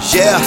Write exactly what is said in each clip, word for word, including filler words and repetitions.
Yeah.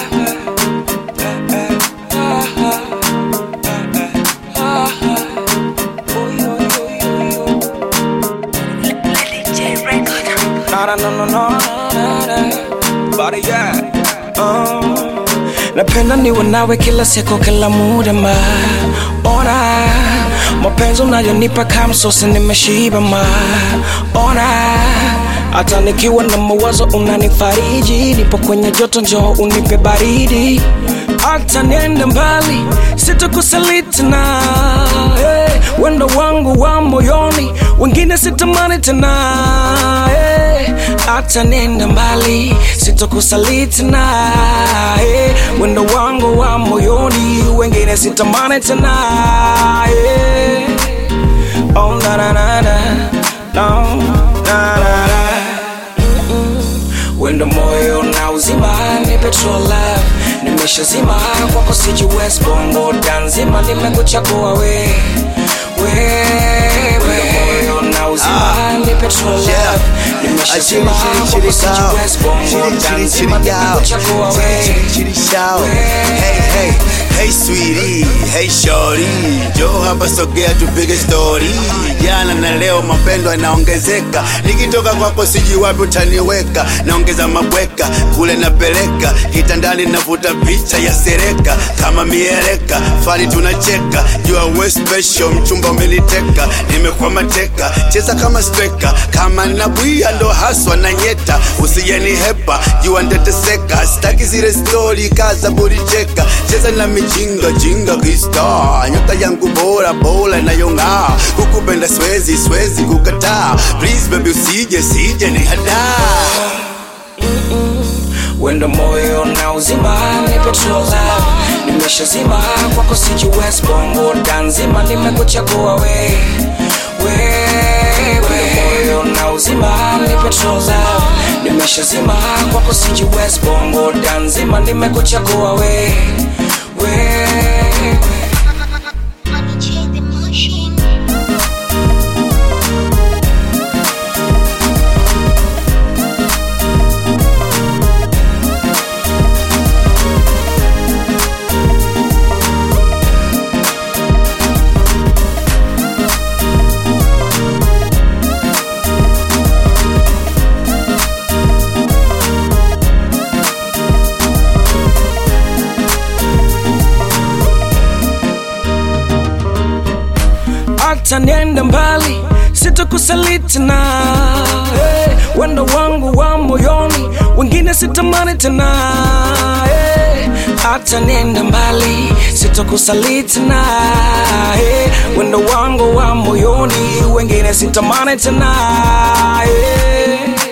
No, no, no, no, no, body yeah. Uh, napenda niwe nawe kila siku kila muda ma ona mapenzi unayonipa kama sosi nimeshiba ma ona hata nikiwa na mawazo unanifariji, nipo kwenye joto njoo unipe baridi, hata niende mbali sitakusaliti na hey, wendo wangu wa moyoni wengine sitamani tena hey, hata niende mbali sitakusaliti na hey, wendo wangu wa moyoni wengine sitamani tena hey, oh na na na na no na na na wendo moyo na uzima ni petrol love nimeshazima kwako sijiwezi bongo danzima nimekuchagua we we wendo moyo na uzima ni petrol love nimeshazima kwako sijiwezi bongo danzima nimekuchagua we Hey hey hey sweetie, hey shorty, njoo hapa sogea tupige story. Jana na leo mapendo yanaongezeka, nikitoka kwako siji wapi utaniweka. Naongeza mabweka, kule napeleka, kitandani navuta picha ya sereka. Kama mieleka, fali tunacheka, jua we special, mchumba umeniteka. Nimekuwa mateka, cheza kama striker, kama nabuia ndo haswa na nyeta. Usijeni hepa, jua ndeteseka, sitaki zile story, kaza buri cheka. Cheza na mijinga, jinga kista, nyota yangu bora, bora na yonga. Kukupenda swezi, swezi kukataa. Please baby usije, sije ni hada. Wendo moyo na uzima ni petrol love nimeshazima kwako sijiwezi bongo danzima nimekuchagua we we wendo moyo na uzima ni petrol love nimeshazima kwako sijiwezi bongo danzima nimekuchagua we we hata niende mbali sitakusaliti na hey, wendo wangu wa moyoni wengine sitamani tena hey, hata niende mbali sitakusaliti na hey, wendo wangu wa moyoni wengine sitamani tena hey.